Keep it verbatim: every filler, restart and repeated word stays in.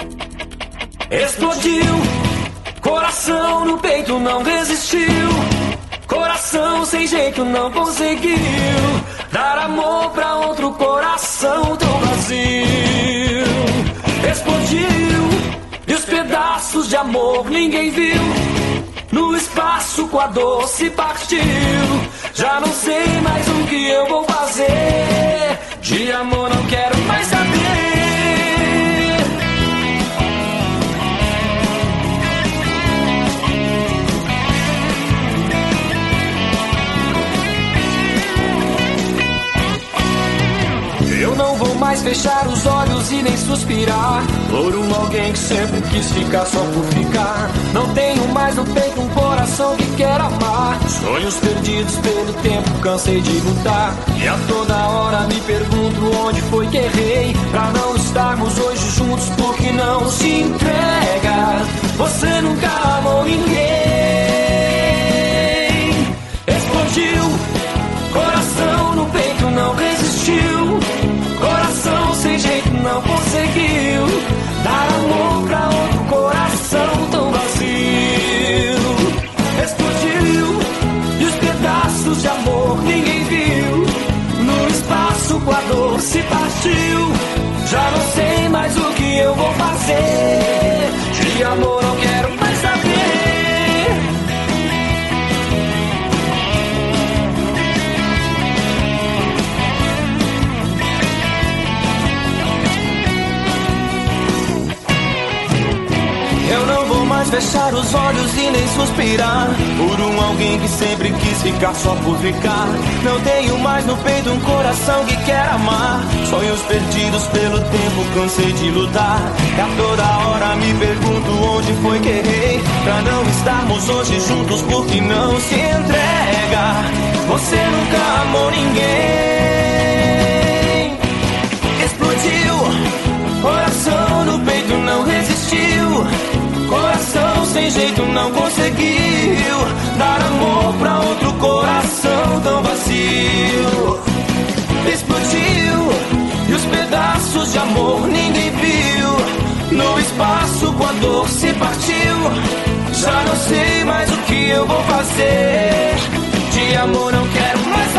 Explodiu, coração no peito não resistiu. Coração sem jeito não conseguiu dar amor pra outro coração tão vazio. Explodiu, e os pedaços de amor ninguém viu. No espaço com a dor se partiu. Já não sei mais o que eu vou fazer. De amor não quero mais saber. Eu não vou mais fechar os olhos e nem suspirar por um alguém que sempre quis ficar só por ficar. Não tenho mais no peito um coração que quer amar. Sonhos perdidos pelo tempo, cansei de lutar. E a toda hora me pergunto onde foi que errei pra não estarmos hoje juntos, porque não se entrega. Você nunca amou ninguém. Explodiu, coração no peito não resistiu. Coração sem jeito não conseguiu dar amor pra outro coração tão vazio. Explodiu, e os pedaços de amor ninguém viu. No espaço com a dor se partiu. Já não sei mais o que eu vou fazer. De amor não quero mais saber. Eu não vou mais fechar os olhos e nem suspirar por um alguém que sempre quis ficar só por ficar. Não tenho mais no peito um coração que quer amar. Sonhos perdidos pelo tempo, cansei de lutar. E a toda hora me pergunto onde foi que errei pra não estarmos hoje juntos, porque não se entrega. Você nunca amou ninguém. Explodiu, coração no peito não resistiu. Coração sem jeito não conseguiu dar amor pra outro coração tão vazio. Explodiu, e os pedaços de amor ninguém viu. No espaço com a dor se partiu. Já não sei mais o que eu vou fazer. De amor não quero mais